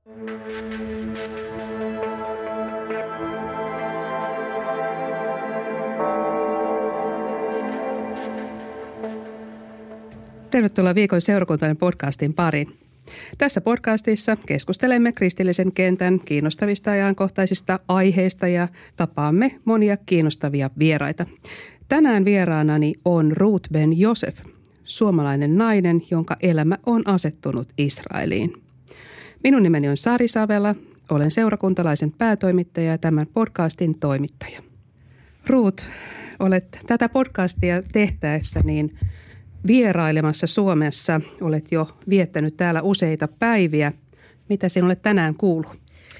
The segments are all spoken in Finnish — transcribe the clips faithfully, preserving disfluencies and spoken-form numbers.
Tervetuloa Viikon seurakuntainen podcastin pariin. Tässä podcastissa keskustelemme kristillisen kentän kiinnostavista ajankohtaisista aiheista ja tapaamme monia kiinnostavia vieraita. Tänään vieraanani on Ruth Ben Joseph, suomalainen nainen, jonka elämä on asettunut Israeliin. Minun nimeni on Sari Savela, olen seurakuntalaisen päätoimittaja ja tämän podcastin toimittaja. Ruth, olet tätä podcastia tehtäessä niin vierailemassa Suomessa. Olet jo viettänyt täällä useita päiviä. Mitä sinulle tänään kuuluu?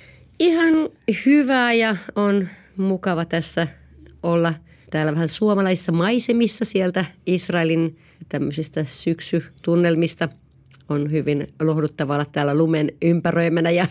Ihan hyvää ja on mukava tässä olla täällä vähän suomalaisissa maisemissa sieltä Israelin tämmöisistä syksytunnelmista. On hyvin lohduttavaa olla täällä lumen ympäröimänä ja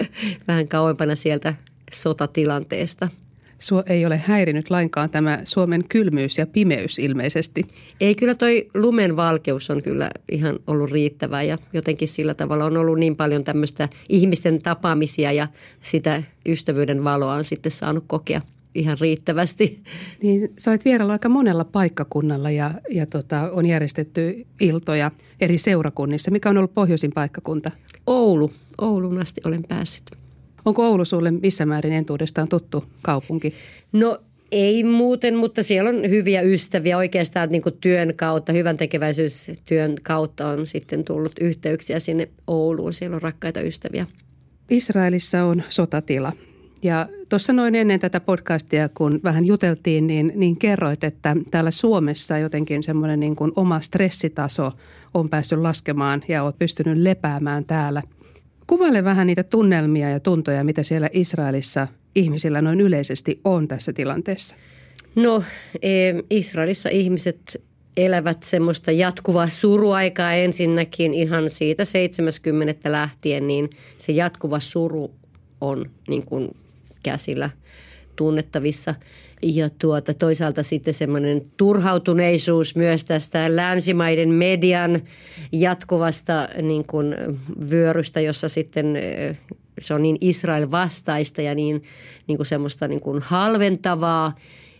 vähän kauempana sieltä sotatilanteesta. Sua ei ole häirinyt lainkaan tämä Suomen kylmyys ja pimeys ilmeisesti. Ei, kyllä toi lumen valkeus on kyllä ihan ollut riittävää ja jotenkin sillä tavalla on ollut niin paljon tämmöistä ihmisten tapaamisia ja sitä ystävyyden valoa on sitten saanut kokea ihan riittävästi. Niin sä olet vierailla aika monella paikkakunnalla ja, ja tota, on järjestetty iltoja eri seurakunnissa. Mikä on ollut pohjoisin paikkakunta? Oulu. Ouluun asti olen päässyt. Onko Oulu sulle missä määrin entuudestaan tuttu kaupunki? No ei muuten, mutta siellä on hyviä ystäviä oikeastaan niin kuin työn kautta, hyvän tekeväisyystyön kautta on sitten tullut yhteyksiä sinne Ouluun. Siellä on rakkaita ystäviä. Israelissa on sotatila ja tuossa noin ennen tätä podcastia, kun vähän juteltiin, niin, niin kerroit, että täällä Suomessa jotenkin semmoinen niin kuin oma stressitaso on päässyt laskemaan ja olet pystynyt lepäämään täällä. Kuvaile vähän niitä tunnelmia ja tuntoja, mitä siellä Israelissa ihmisillä noin yleisesti on tässä tilanteessa. No, Israelissa ihmiset elävät semmoista jatkuvaa suruaikaa ensinnäkin ihan siitä seitsemänkymmentä lähtien, niin se jatkuva suru on niin kuin käsillä tunnettavissa. Ja tuota, toisaalta sitten semmoinen turhautuneisuus myös tästä länsimaiden median jatkuvasta niin kuin vyörystä, jossa sitten se on niin Israel vastaista ja niin, niin kuin semmoista niin kuin halventavaa,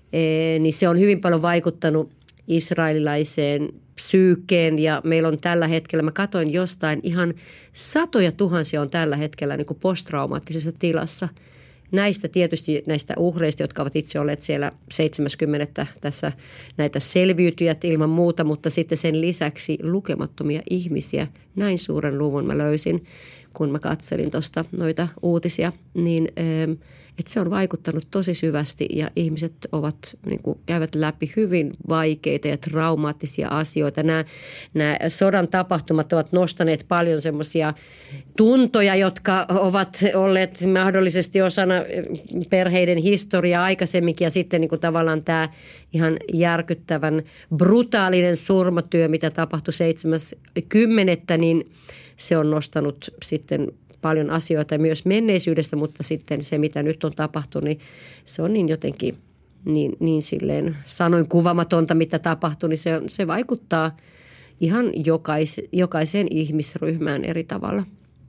niin se on hyvin paljon vaikuttanut israelilaiseen psyykkeen ja meillä on tällä hetkellä, mä katsoin jostain, ihan satoja tuhansia on tällä hetkellä niin kuin posttraumaattisessa tilassa. Näistä tietysti näistä uhreista, jotka ovat itse olleet siellä seitsemänkymmentä tässä näitä selviytyjät ilman muuta, mutta sitten sen lisäksi lukemattomia ihmisiä. Näin suuren luvun mä löysin, kun mä katselin tuosta noita uutisia, niin että se on vaikuttanut tosi syvästi ja ihmiset ovat, niin kuin, käyvät läpi hyvin vaikeita ja traumaattisia asioita. Nämä, nämä sodan tapahtumat ovat nostaneet paljon semmoisia tuntoja, jotka ovat olleet mahdollisesti osana perheiden historiaa aikaisemminkin ja sitten niin kuin tavallaan tämä ihan järkyttävän brutaalinen surmatyö, mitä tapahtui seitsemäs kymmenettä, niin se on nostanut sitten paljon asioita myös menneisyydestä, mutta sitten se, mitä nyt on tapahtunut, niin se on niin jotenkin niin, niin silleen sanoin kuvaamatonta, mitä tapahtui, niin se, se vaikuttaa ihan jokais, jokaiseen ihmisryhmään eri tavalla.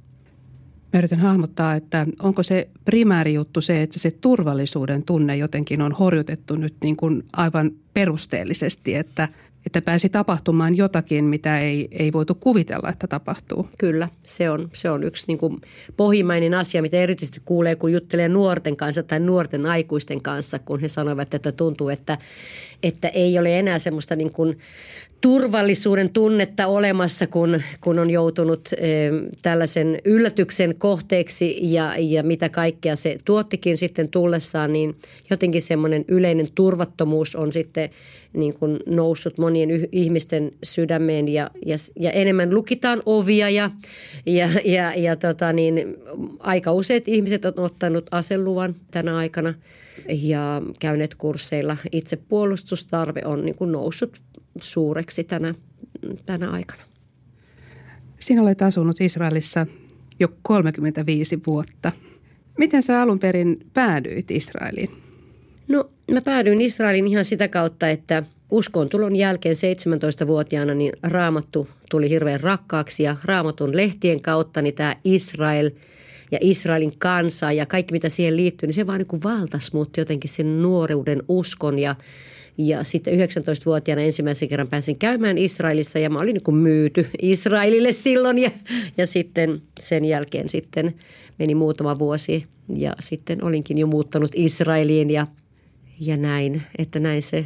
Mä yritän hahmottaa, että onko se primääri juttu se, että se turvallisuuden tunne jotenkin on horjutettu nyt niin kuin aivan perusteellisesti, että että pääsi tapahtumaan jotakin, mitä ei, ei voitu kuvitella, että tapahtuu. Kyllä, se on, se on yksi niin kuin pohjimmainen asia, mitä erityisesti kuulee, kun juttelee nuorten kanssa tai nuorten aikuisten kanssa, kun he sanovat, että tuntuu, että, että ei ole enää semmoista niin kuin turvallisuuden tunnetta olemassa, kun, kun on joutunut e, tällaisen yllätyksen kohteeksi ja, ja mitä kaikkea se tuottikin sitten tullessaan, niin jotenkin semmoinen yleinen turvattomuus on sitten niin kuin noussut monien yh- ihmisten sydämeen ja, ja, ja enemmän lukitaan ovia ja, ja, ja, ja tota niin, aika useat ihmiset on ottanut aseluvan tänä aikana ja käyneet kursseilla. Itsepuolustustarve on niin kuin noussut suureksi tänä, tänä aikana. Sinä olet asunut Israelissa jo kolmekymmentäviisi vuotta. Miten sä alun perin päädyit Israeliin? No mä päädyin Israeliin ihan sitä kautta, että uskontulon jälkeen seitsemäntoistavuotiaana niin Raamattu tuli hirveän rakkaaksi ja Raamatun lehtien kautta niin tämä Israel ja Israelin kansaa ja kaikki mitä siihen liittyy, niin se vaan niin kuin valtasi mut jotenkin sen nuoruuden uskon ja Ja sitten yhdeksäntoistavuotiaana ensimmäisen kerran pääsin käymään Israelissa ja mä olin niin kuin myyty Israelille silloin ja, ja sitten sen jälkeen sitten meni muutama vuosi ja sitten olinkin jo muuttanut Israeliin ja, ja näin, että näin se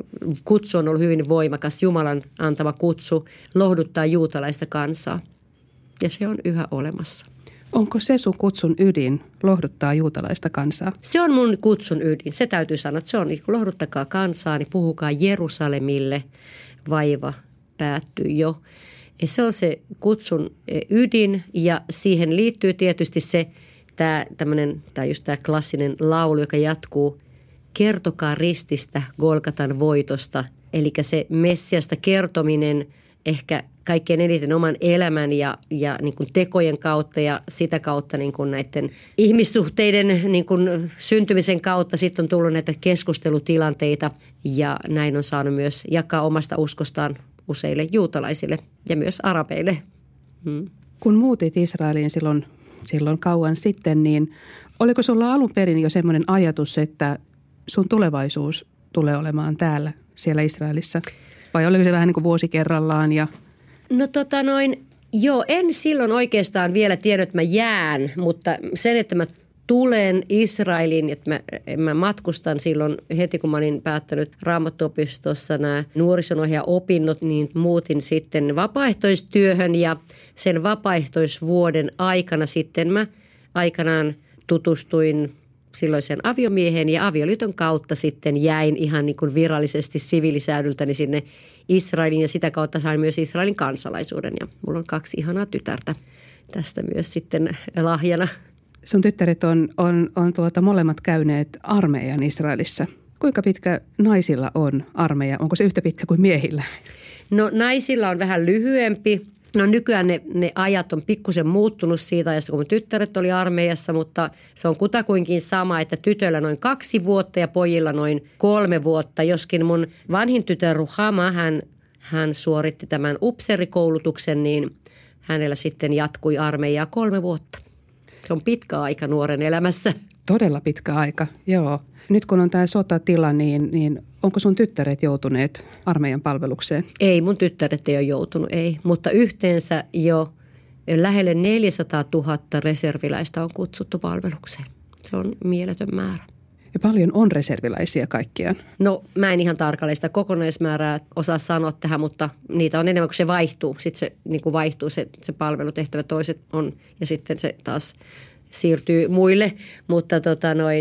kutsu on ollut hyvin voimakas, Jumalan antama kutsu lohduttaa juutalaista kansaa ja se on yhä olemassa. Onko se sun kutsun ydin, lohduttaa juutalaista kansaa? Se on mun kutsun ydin. Se täytyy sanoa, että se on, niin lohduttakaa kansaa, niin puhukaa Jerusalemille, vaiva päättyy jo. Ja se on se kutsun ydin ja siihen liittyy tietysti se, tämä, tämmönen, tämä just tämä klassinen laulu, joka jatkuu. Kertokaa rististä, Golgatan voitosta, eli se Messiasta kertominen ehkä kaikkein eniten oman elämän ja, ja niin kuin tekojen kautta ja sitä kautta niin kuin näiden ihmissuhteiden niin kuin syntymisen kautta sitten on tullut näitä keskustelutilanteita ja näin on saanut myös jakaa omasta uskostaan useille juutalaisille ja myös arabeille. Hmm. Kun muutit Israeliin silloin, silloin kauan sitten, niin oliko sulla alun perin jo semmoinen ajatus, että sun tulevaisuus tulee olemaan täällä, siellä Israelissa? Vai oliko se vähän niin kuin vuosi kerrallaan ja... No tota noin, joo, en silloin oikeastaan vielä tiennyt, että mä jään, mutta sen, että mä tulen Israeliin, että mä, mä matkustan silloin heti, kun mä olin päättänyt Raamattuopistossa nämä nuorisonohjaaja-opinnot, niin muutin sitten vapaaehtoistyöhön ja sen vapaaehtoisvuoden aikana sitten mä aikanaan tutustuin silloiseen aviomieheen ja avioliiton kautta sitten jäin ihan niin kuin virallisesti siviilisäädyltäni sinne Israelin ja sitä kautta sain myös Israelin kansalaisuuden ja mulla on kaksi ihanaa tytärtä tästä myös sitten lahjana. Sun tyttäret on, on, on tuota molemmat käyneet armeijan Israelissa. Kuinka pitkä naisilla on armeija? Onko se yhtä pitkä kuin miehillä? No naisilla on vähän lyhyempi. No nykyään ne, ne ajat on pikkusen muuttunut siitä ajasta, kun mun tyttäret oli armeijassa, mutta se on kutakuinkin sama, että tytöillä noin kaksi vuotta ja pojilla noin kolme vuotta. Joskin mun vanhin tytär Ruhama, hän, hän suoritti tämän upseerikoulutuksen, niin hänellä sitten jatkui armeijaa kolme vuotta. Se on pitkä aika nuoren elämässä. Todella pitkä aika, joo. Nyt kun on tämä sotatila, niin, niin onko sun tyttäret joutuneet armeijan palvelukseen? Ei, mun tyttäret ei ole joutunut, ei. Mutta yhteensä jo lähelle neljäsataatuhatta reserviläistä on kutsuttu palvelukseen. Se on mieletön määrä. Ja paljon on reserviläisiä kaikkiaan. No mä en ihan tarkalleen sitä kokonaismäärää osaa sanoa tähän, mutta niitä on enemmän kuin se vaihtuu. Sitten se niin kuin vaihtuu se, se palvelutehtävä, toiset on ja sitten se taas siirtyy muille, mutta tota noin,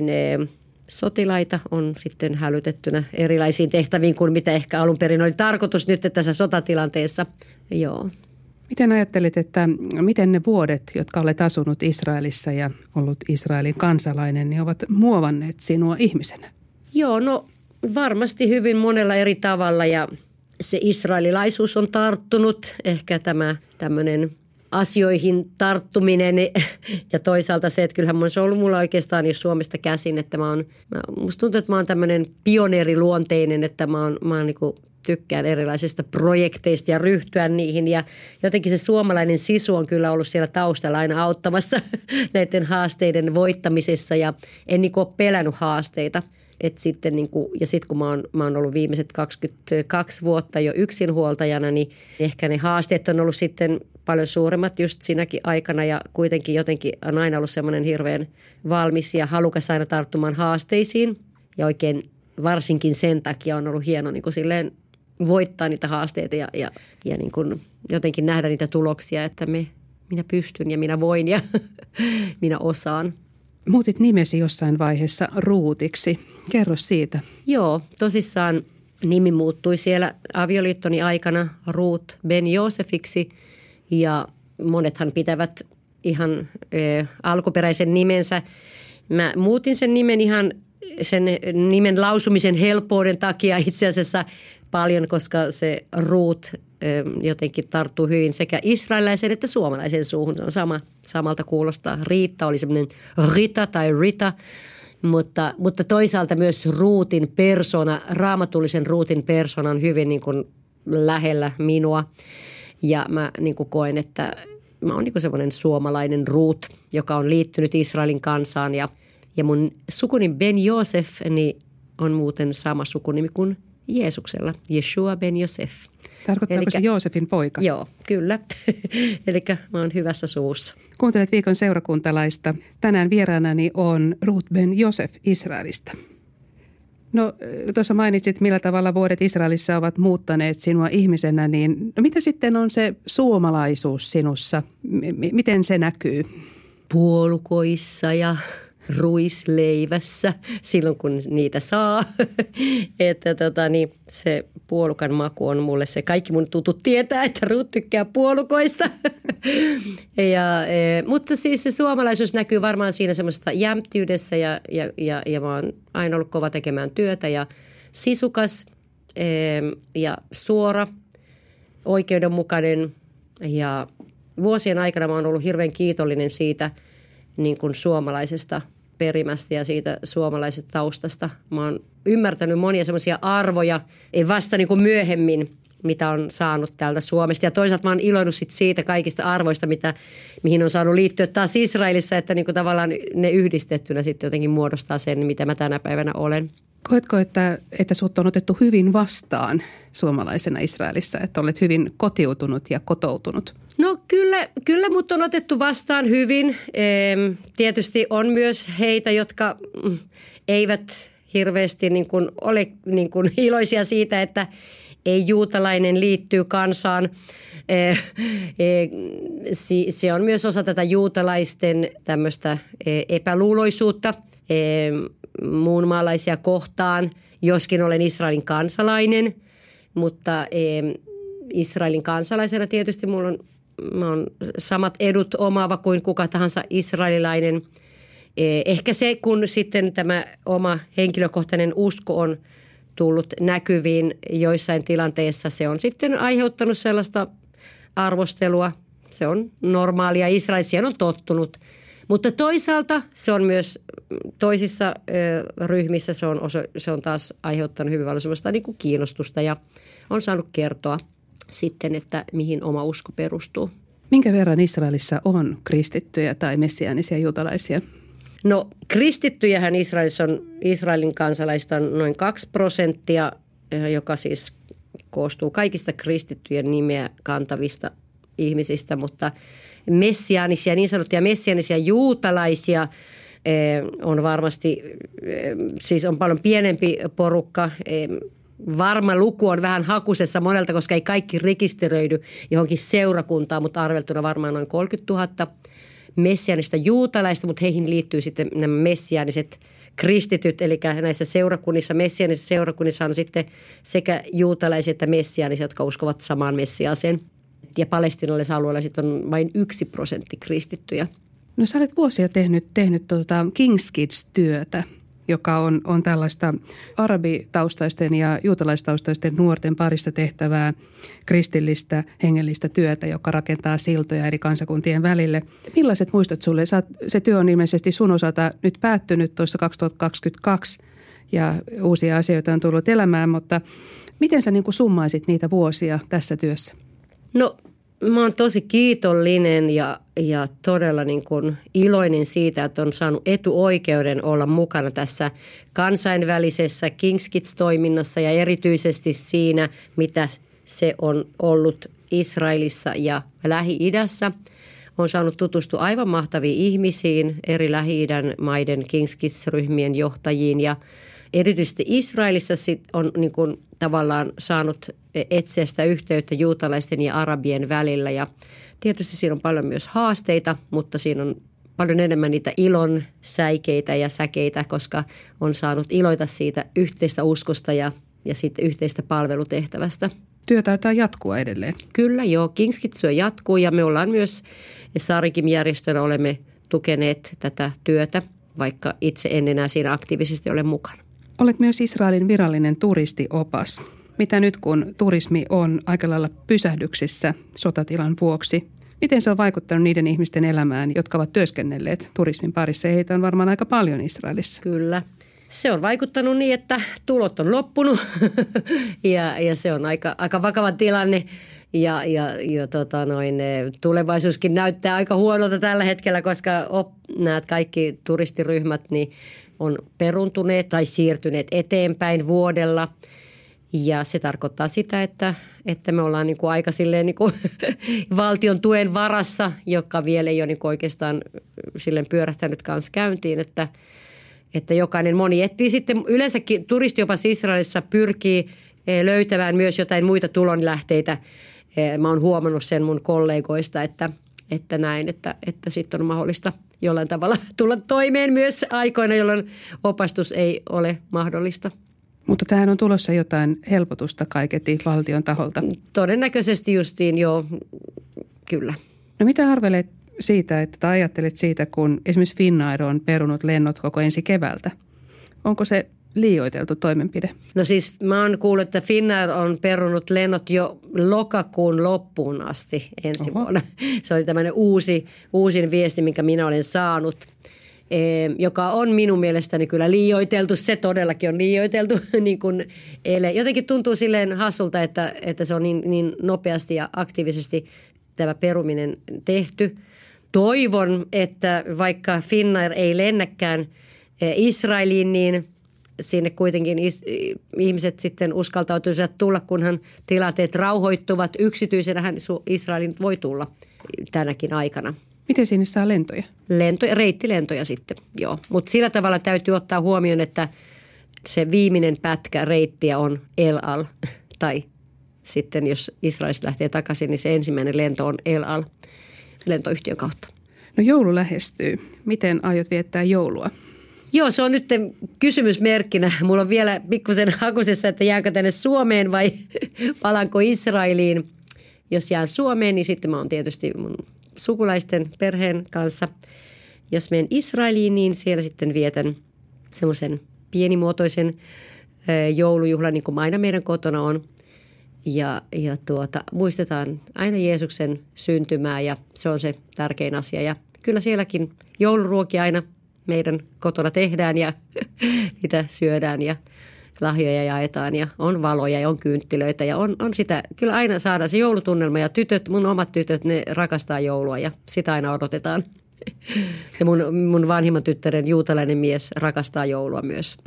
sotilaita on sitten hälytettynä erilaisiin tehtäviin kuin mitä ehkä alun perin oli tarkoitus nyt tässä sotatilanteessa. Joo. Miten ajattelit, että miten ne vuodet, jotka olet asunut Israelissa ja ollut Israelin kansalainen, niin ovat muovanneet sinua ihmisenä? Joo, no varmasti hyvin monella eri tavalla ja se israelilaisuus on tarttunut, ehkä tämä tämmöinen asioihin tarttuminen ja toisaalta se, että kyllähän se on ollut mulla oikeastaan jo Suomesta käsin, että mä oon, mä, musta tuntuu, että mä oon tämmöinen pioneeriluonteinen, että mä oon, mä oon niin kuin tykkään erilaisista projekteista ja ryhtyä niihin ja jotenkin se suomalainen sisu on kyllä ollut siellä taustalla aina auttamassa näiden haasteiden voittamisessa ja en niin kuin ole pelännyt haasteita. Et sitten niin kuin, ja sitten kun mä oon, mä oon ollut viimeiset kaksikymmentäkaksi vuotta jo yksinhuoltajana, niin ehkä ne haasteet on ollut sitten paljon suuremmat just siinäkin aikana ja kuitenkin jotenkin on aina ollut semmoinen hirveän valmis ja halukas aina tarttumaan haasteisiin. Ja oikein varsinkin sen takia on ollut hieno niin kuin silleen voittaa niitä haasteita ja, ja, ja niin kuin jotenkin nähdä niitä tuloksia, että me, minä pystyn ja minä voin ja minä osaan. Muutit nimesi jossain vaiheessa Ruutiksi. Kerro siitä. Joo, tosissaan nimi muuttui siellä avioliittoni aikana Ruut Ben Joosefiksi ja monethan pitävät ihan ö, alkuperäisen nimensä. Mä muutin sen nimen ihan sen nimen lausumisen helppouden takia itse asiassa paljon, koska se Ruut jotenkin tarttuu hyvin sekä israelilaisen että suomalaisen suuhun. Se on sama, samalta kuulostaa. Riitta oli semmoinen Rita tai Rita, mutta, mutta toisaalta myös Ruutin persona, raamatullisen Ruutin persona on hyvin niin kuin lähellä minua. Ja mä niin kuin koen, että, mä oon niin semmoinen suomalainen Ruut, joka on liittynyt Israelin kansaan ja, ja mun sukunimi Ben Josef niin on muuten sama sukunimi kuin Jeesuksella, Yeshua Ben Josef. Tarkoittaako Elikkä, se Joosefin poika? Joo, kyllä. Eli mä oon hyvässä suvussa. Kuuntelet viikon seurakuntalaista. Tänään vieraanani on Ruth Ben Josef Israelista. No tuossa mainitsit, millä tavalla vuodet Israelissa ovat muuttaneet sinua ihmisenä, niin no, mitä sitten on se suomalaisuus sinussa? M- miten se näkyy? Puolukoissa ja ruisleivässä silloin, kun niitä saa. Että tota, niin, se puolukan maku on mulle se. Kaikki mun tutut tietää, että Ruut tykkää puolukoista. ja, e, mutta siis se suomalaisuus näkyy varmaan siinä semmoisesta jämptyydessä ja, ja, ja, ja mä oon aina ollut kova tekemään työtä ja sisukas e, ja suora, oikeudenmukainen ja vuosien aikana mä oon ollut hirveän kiitollinen siitä niin kuin suomalaisesta perimästä ja siitä suomalaisesta taustasta. Mä oon ymmärtänyt monia semmoisia arvoja, ei vasta niin kuin myöhemmin, mitä on saanut täältä Suomesta. Ja toisaalta mä oon iloinut sit siitä kaikista arvoista, mitä, mihin on saanut liittyä taas Israelissa, että niin kuin tavallaan ne yhdistettynä sitten jotenkin muodostaa sen, mitä mä tänä päivänä olen. Koetko, että, että sut on otettu hyvin vastaan suomalaisena Israelissa, että olet hyvin kotiutunut ja kotoutunut? No kyllä, kyllä mut on otettu vastaan hyvin. Tietysti on myös heitä, jotka eivät hirveästi niin kuin ole niin kuin iloisia siitä, että ei juutalainen liittyy kansaan. Se on myös osa tätä juutalaisten tämmöistä epäluuloisuutta muunmaalaisia kohtaan, joskin olen Israelin kansalainen, mutta Israelin kansalaisena tietysti mulla on, mä on samat edut omaava kuin kuka tahansa israelilainen. Ehkä se, kun sitten tämä oma henkilökohtainen usko on tullut näkyviin joissain tilanteissa, se on sitten aiheuttanut sellaista arvostelua. Se on normaalia. Israelissa on tottunut. Mutta toisaalta se on myös toisissa ö, ryhmissä se on, osa, se on taas aiheuttanut hyvin paljon sellaista niin kuin kiinnostusta ja on saanut kertoa sitten, että mihin oma usko perustuu. Minkä verran Israelissa on kristittyjä tai messiaanisia juutalaisia? No kristittyjähän Israelissa on, Israelin kansalaista on noin kaksi prosenttia, joka siis koostuu kaikista kristittyjen nimeä kantavista ihmisistä, mutta messiaanisia, niin sanottuja messiaanisia juutalaisia on varmasti, siis on paljon pienempi porukka. Varma luku on vähän hakusessa monelta, koska ei kaikki rekisteröidy johonkin seurakuntaan, mutta arveltuna varmaan noin kolmekymmentätuhatta messiaanista juutalaista, mutta heihin liittyy sitten nämä messiaaniset kristityt, eli näissä seurakunnissa, messiaanisissa seurakunnissa on sitten sekä juutalaiset että messiaaniset, jotka uskovat samaan messiaaseen. Ja palestiinalaisilla alueilla sitten on vain yksi prosentti kristittyjä. No sä olet vuosia tehnyt, tehnyt tuota King's Kids-työtä, joka on, on tällaista arabitaustaisten ja juutalaistaustaisten nuorten parissa tehtävää kristillistä hengellistä työtä, joka rakentaa siltoja eri kansakuntien välille. Millaiset muistot sulle? Sä, se työ on ilmeisesti sun osalta nyt päättynyt tuossa kaksituhattakaksikymmentäkaksi ja uusia asioita on tullut elämään, mutta miten sä niin kuin summaisit niitä vuosia tässä työssä? No mä oon tosi kiitollinen ja, ja todella niin kuin iloinen siitä, että on saanut etuoikeuden olla mukana tässä kansainvälisessä King's Kids-toiminnassa ja erityisesti siinä, mitä se on ollut Israelissa ja Lähi-idässä. Olen saanut tutustua aivan mahtaviin ihmisiin, eri Lähi-idän maiden King's Kids-ryhmien johtajiin ja erityisesti Israelissa sit on niin kuin tavallaan saanut etsiä sitä yhteyttä juutalaisten ja arabien välillä ja tietysti siinä on paljon myös haasteita, mutta siinä on paljon enemmän niitä ilon säikeitä ja säkeitä, koska on saanut iloita siitä yhteistä uskosta ja, ja sitten yhteistä palvelutehtävästä. Työ taitaa jatkua edelleen. Kyllä joo, King's Kids-työ jatkuu ja me ollaan myös Sarikim-järjestönä olemme tukeneet tätä työtä, vaikka itse en enää siinä aktiivisesti ole mukana. Olet myös Israelin virallinen turistiopas. Mitä nyt, kun turismi on aika lailla pysähdyksissä sotatilan vuoksi? Miten se on vaikuttanut niiden ihmisten elämään, jotka ovat työskennelleet turismin parissa? Heitä on varmaan aika paljon Israelissa. Kyllä. Se on vaikuttanut niin, että tulot on loppunut ja, ja se on aika, aika vakava tilanne. Ja, ja, ja tota noin, tulevaisuuskin näyttää aika huonolta tällä hetkellä, koska op, nämä kaikki turistiryhmät niin on peruntuneet tai siirtyneet eteenpäin vuodella. Ja se tarkoittaa sitä, että, että me ollaan niin kuin aika silleen niin kuin valtion tuen varassa, joka vielä ei ole niin kuin oikeastaan silleen pyörähtänyt kanssa käyntiin, että, että jokainen moni etsii sitten yleensäkin turistiopassa Israelissa pyrkii löytämään myös jotain muita tulonlähteitä. Mä oon huomannut sen mun kollegoista, että, että näin, että, että sitten on mahdollista jollain tavalla tulla toimeen myös aikoina, jolloin opastus ei ole mahdollista. Mutta tähän on tulossa jotain helpotusta kaiketi valtion taholta. Todennäköisesti justiin, joo, kyllä. No mitä arvelet siitä, että tai ajattelet siitä, kun esimerkiksi Finnair on perunut lennot koko ensi keväältä? Onko se liioiteltu toimenpide? No siis mä oon kuullut, että Finnair on perunut lennot jo lokakuun loppuun asti ensi Oho. vuonna. Se oli tämmöinen uusi, uusin viesti, minkä minä olen saanut. Joka on minun mielestäni kyllä liioiteltu. Se todellakin on liioiteltu. niin kuin eilen. Jotenkin tuntuu silleen hassulta, että, että se on niin, niin nopeasti ja aktiivisesti tämä peruminen tehty. Toivon, että vaikka Finnair ei lennäkään Israeliin, niin sinne kuitenkin ihmiset sitten uskaltautuisivat tulla, kunhan tilanteet rauhoittuvat. Yksityisenähän Israelin voi tulla tänäkin aikana. Miten sinne saa lentoja? Lentoja, reittilentoja sitten, joo. Mutta sillä tavalla täytyy ottaa huomioon, että se viimeinen pätkä reittiä on El Al. Tai sitten jos Israelista lähtee takaisin, niin se ensimmäinen lento on El Al lentoyhtiön kautta. No joulu lähestyy. Miten aiot viettää joulua? Joo, se on nyt kysymysmerkkinä. Mulla on vielä pikkusen hakusessa, että jäänkö tänne Suomeen vai palanko Israeliin. Jos jään Suomeen, niin sitten mä oon tietysti mun sukulaisten perheen kanssa. Jos menen Israeliin, niin siellä sitten vietän semmoisen pienimuotoisen joulujuhlan, niin kuin aina meidän kotona on. Ja, ja tuota, muistetaan aina Jeesuksen syntymää ja se on se tärkein asia. Ja kyllä sielläkin jouluruokia aina meidän kotona tehdään ja niitä syödään ja lahjoja jaetaan ja on valoja ja on kynttilöitä ja on, on sitä. Kyllä aina saadaan se joulutunnelma ja tytöt, mun omat tytöt, ne rakastaa joulua ja sitä aina odotetaan. Ja mun, mun vanhimman tyttären juutalainen mies rakastaa joulua myös.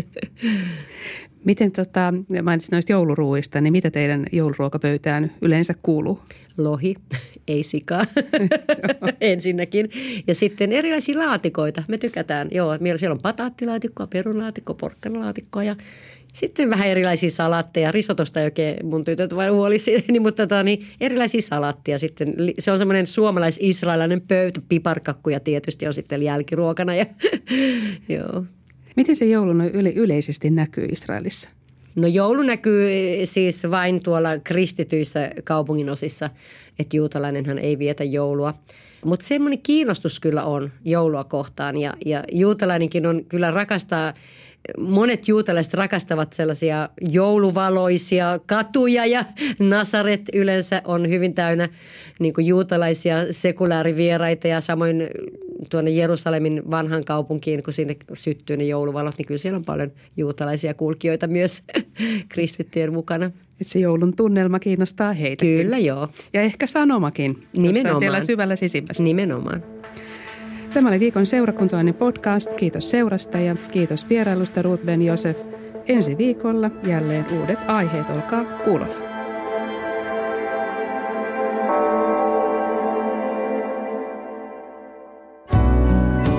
Miten tota, mainitsit noista jouluruuista, niin mitä teidän jouluruokapöytään yleensä kuuluu? Lohi, ei sikaa ensinnäkin. Ja sitten erilaisia laatikoita. Me tykätään. Joo, siellä on pataattilaatikkoa, perunlaatikkoa, porkkanalaatikkoa ja sitten vähän erilaisia salatteja. Risotosta ei oikein mun tytöt vai huolisi, niin, mutta tota, niin, erilaisia salattia. Sitten, se on semmoinen suomalais-israelilainen pöytä, piparkakkuja tietysti on sitten jälkiruokana. Ja, joo. Miten se joulu yle- yleisesti näkyy Israelissa? No joulu näkyy siis vain tuolla kristityissä kaupunginosissa, että juutalainenhan ei vietä joulua. Mutta semmoinen kiinnostus kyllä on joulua kohtaan ja, ja juutalainenkin on kyllä rakastaa, monet juutalaiset rakastavat sellaisia jouluvaloisia katuja ja Nasaret yleensä on hyvin täynnä niin kuin juutalaisia sekulaarivieraita ja samoin tuonne Jerusalemin vanhan kaupunkiin, kun sinne syttyy ne jouluvalot, niin kyllä siellä on paljon juutalaisia kulkijoita myös kristittyjen mukana. Että se joulun tunnelma kiinnostaa heitä. Kyllä, joo. Ja ehkä sanomakin. Nimenomaan. Siellä syvällä sisimmässä. Nimenomaan. Tämä oli viikon seurakuntalainen podcast. Kiitos seurasta ja kiitos vierailusta Ruth Ben Joseph. Ensi viikolla jälleen uudet aiheet. Olkaa kuulolla.